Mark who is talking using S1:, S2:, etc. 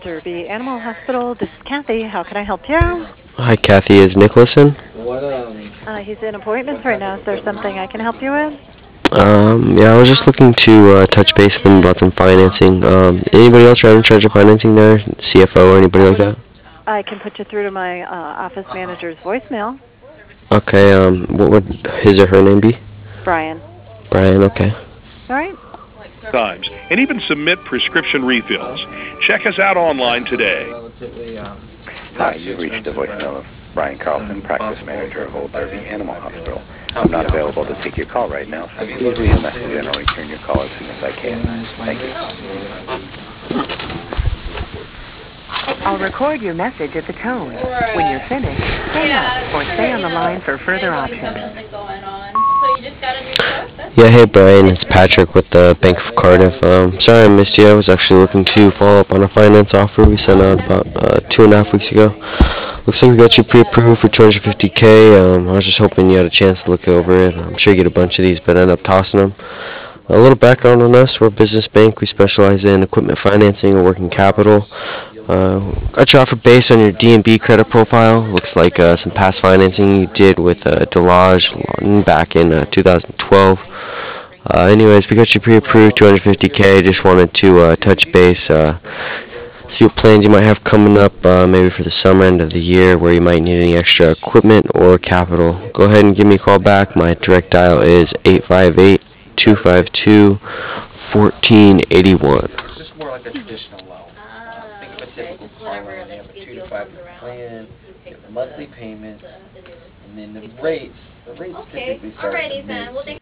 S1: Derby Animal Hospital. This is Kathy. How can I help you?
S2: Hi, Kathy. Is Nicholas in?
S1: He's in appointments right now. Is there something I can help you with?
S2: Yeah, I was just looking to touch base with him about some financing. Anybody else right in charge of financing there? CFO or anybody like that?
S1: I can put you through to my office manager's voicemail.
S2: Okay. What would his or her name be?
S1: Brian.
S2: Brian. Okay.
S1: All right.
S3: Times and even submit prescription refills. Check us out online today.
S4: Hi, you've reached the voicemail of Brian Carlson, practice manager of Old Derby Animal Hospital. I'm not available to take your call right now, so please leave a message and I'll return your call as soon as I can. Thank you.
S5: I'll record your message at the tone. When you're finished, hang up or stay on the line for further options.
S2: Yeah. Hey, Brian. It's Patrick with the Bank of Cardiff. Sorry I missed you. I was actually looking to follow up on a finance offer we sent out about 2.5 weeks ago. Looks like we got you pre-approved for 250K. I was just hoping you had a chance to look over it. I'm sure you get a bunch of these, but I end up tossing them. A little background on us: we're a business bank. We specialize in equipment financing and working capital. Got your offer based on your D&B credit profile. Looks like some past financing you did with Delage back in 2012. Anyways, we got you pre-approved 250K. Just wanted to touch base, see what plans you might have coming up, maybe for the summer end of the year, where you might need any extra equipment or capital. Go ahead and give me a call back. My direct dial is 858-252-1481.
S6: Just more like a traditional loan. Think of a typical car loan. You have a 2 to 5 year plan, you have monthly payments, and then the rates typically start at the mid